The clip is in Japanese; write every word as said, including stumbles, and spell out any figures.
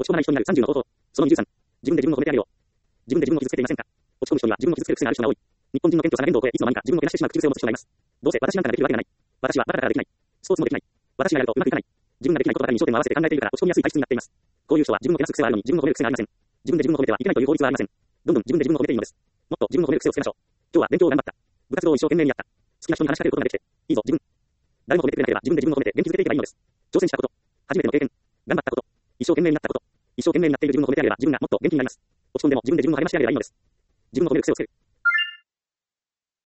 込まない人になるさんじゅうの方法。そのにじゅうさん。自分で自分を褒めてあげよう。自分で自分を傷つけていませんか？落ち込む人には自分を傷つける癖がある人が多い。日本人の顕著な言動を超え、いつの間にか自分をけなしてしまう口癖を持つ人がいます。どうせ私なんかができるわけがない。私はバカだからできない。スポーツもできない。私がやるとうまくいかない。自分ができないことばかりに焦点を合わせて考えているから落ち込みやすい体質になっています。こういう人は自分をけなす癖はあるのに自分を褒める癖がありません。自分で自分を褒めてはいけないという法律はありません。どんどん自分で自分を褒めていいのです。もっと自分を褒める癖をつけましょう。今日は勉強を頑張った。部活動を一生懸命にやった。好きな人に話しかけることができて、いいぞ自分。誰も褒めてくれなければ自分で自分を褒めて元気づけていけばいいのです。挑戦したこと、初めての経験、頑張ったこと、一生懸命になったこと、一生懸命になっている自分を褒めてあげれば自分がもっと元気になります。落ち込んでも自分で自分を励ましてあげればいいのです。自分を褒める癖をつける。